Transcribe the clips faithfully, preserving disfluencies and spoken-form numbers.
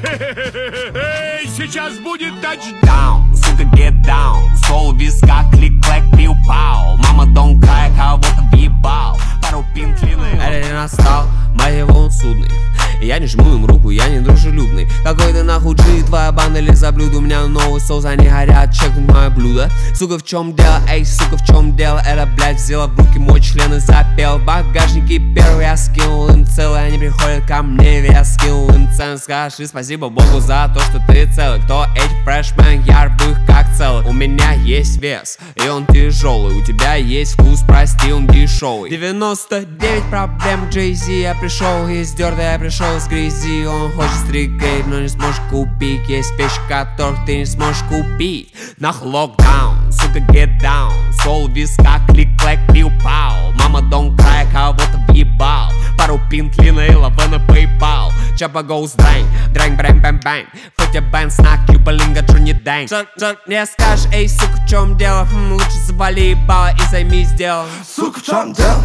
Эй, сейчас будет тачдаун. Сука, get down. Сол в висках, клик-клэк, пиу-пау. Мама, don't cry, кого-то въебал. Пару пинт длинный. Это не настал, моего он судный. Я не жму им руку, я не дружелюбный. Какой ты нахуй джи, твоя банда лизоблюд. У меня новый соус, они горят, чекнуть мое блюдо. Сука, в чем дело, эй, сука, в чем дело? Это, блядь, взяла в руки мой член и запел. Багажники первый я скинул им целый. Они приходят ко мне, я скинул им цену. Скажи спасибо Богу за то, что ты целый. Кто эти фрешмен, я рву их как целых. У меня есть вес, и он тяжелый. У тебя есть вкус, прости, он дешевый. девяносто девять проблем Джей-Зи. Я пришел из дерда, я пришел с грязи. Он хочет стригейт, но не сможешь купить. Есть вещи, которых ты не сможешь купить. Нахуй локдаун, сука, get down. Сол в висках, клик-клэк, пиу-пау. Мама, don't cry, кого-то въебал. Пару пинт, лина и лава на PayPal. Чапа goes дрэнь, дрэнь, брэнь, бэм, бэнь. Фотя бэн, снак, юбалинга, джуни дэнь. Что мне скажешь, эй, сука, в чем дело? Хм, лучше завали ебало и займись делом. Сука, в чем дело?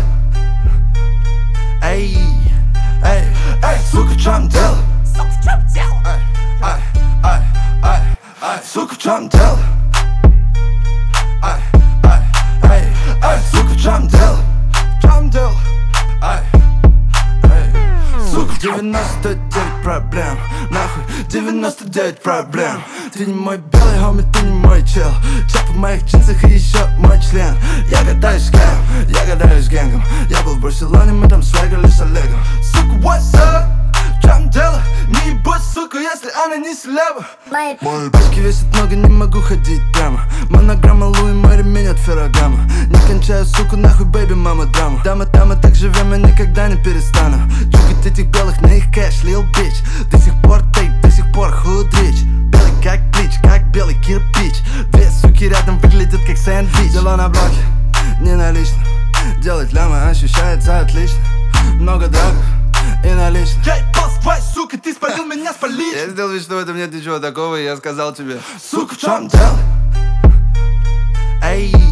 Эй, эй, эй, сука, в чем дело? Сука, в чем дело? Ай, ай, ай, ай, сука, в чем дело? Ай, ай, ай, ай, сука, в чем дело? В чем дело? Ай, ай, сука, девяносто девять проблем, нахуй, девяносто девять проблем. Ты не мой белый хоми, ты не мой чел. Чап в моих джинсах и еще мой член. Я гадаюсь с кем, я гадаюсь с гэнгом. Я был в Барселоне, мы там свегали с Олегом. Сука, what's up? В чем дело? Не ебать, сука, если она не слева. Мои пачки весят много, не могу ходить прямо. Монограмма Луи, мой ремень от Феррагама. Не кончаю, сука, нахуй, бэйби, мама, драма. Дама, дама, так живем, я никогда не перестану. Чукать этих белых на их кэш, лил бич. До сих пор тейп, до сих пор худрич. Белый как плич, как белый кирпич. Две суки рядом выглядят как сэндвич. Дела на блоке, не налично. Делать лямы ощущается отлично. Много драк и налично. Эй, босс, твой, сука, ты спалил меня, спалить. Я сделал вид, что в этом нет ничего такого, и я сказал тебе: сука, в чем дело? Эй.